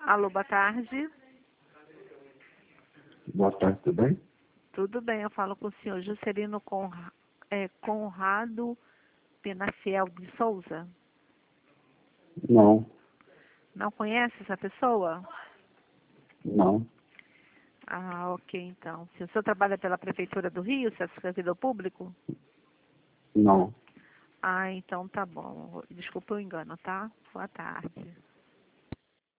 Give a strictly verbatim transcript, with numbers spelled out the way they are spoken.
Alô, boa tarde. Boa tarde, tudo bem? Tudo bem, eu falo com o senhor Juscelino Conra- é, Conrado Penafiel de Souza. Não, Não conhece essa pessoa? não, Ah, ok, então. Se o senhor trabalha pela Prefeitura do Rio, se é servidor público? não. Ah, então tá bom. Desculpa o engano, tá? Boa tarde.